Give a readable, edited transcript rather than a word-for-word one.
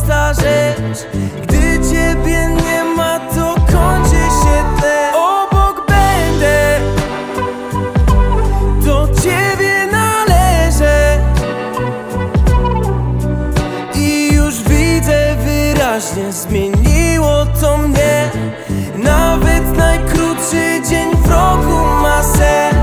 prosta rzecz. Gdy ciebie nie ma, to kończy się tlen. Obok będę, do ciebie należę i już widzę wyraźnie, zmieniło to mnie. Nawet najkrótszy dzień w roku ma sens.